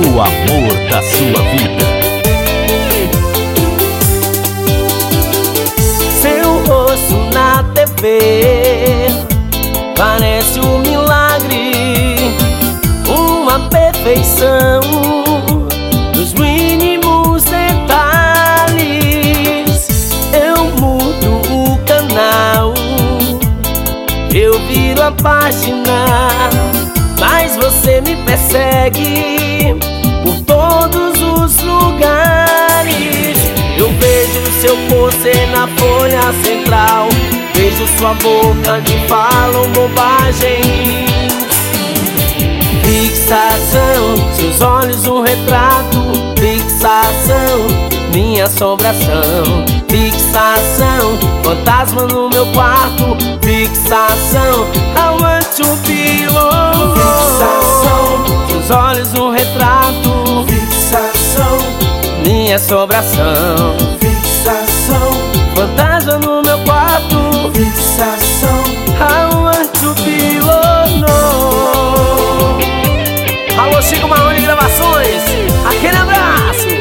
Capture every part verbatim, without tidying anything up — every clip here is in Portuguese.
o amor da sua vida. Seu rosto na T V parece um milagre, uma perfeição nos mínimos detalhes. Eu mudo o canal, eu viro a página, mas você me persegue por todos os lugares. Eu vejo seu pôster na folha central, vejo sua boca que falam bobagens. Fixação, seus olhos um retrato. Fixação, minha assombração. Fixação, fantasma no meu quarto. Fixação, I want to be alone. Fixação, seus olhos um retrato. Fixação, minha assombração. Fixação, fantasma no meu quarto. Fixação, I want to be alone. Alô, Chico Marrone Gravações, aquele abraço.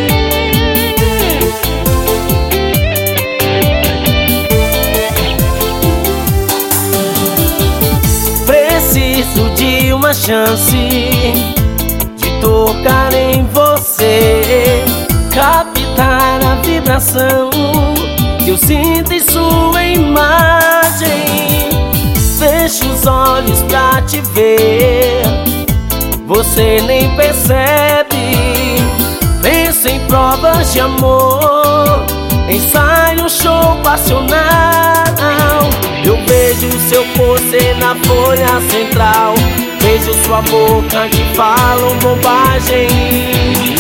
Preciso de uma chance de tocar em você, captar a vibração que eu sinto em sua imagem. Fecho os olhos pra te ver, você nem percebe. Penso em provas de amor, ensaio um show passional. Eu vejo seu pôster na folha central, vejo sua boca que falam bobagens.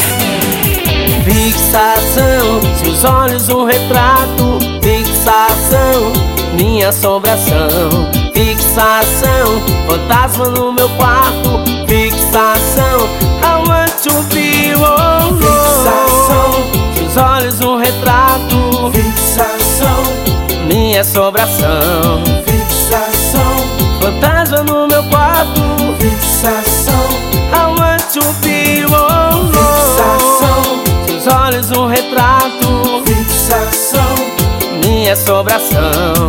Fixação, seus olhos um retrato. Fixação, minha assombração. Fixação, fantasma no meu quarto. Fixação, I want to be alone. Fixação, seus olhos um retrato. Fixação, minha assombração. Fixação, fantasma no meu quarto. Fixação, I want to be alone. Fixação, seus olhos um retrato. Fixação, minha assombração.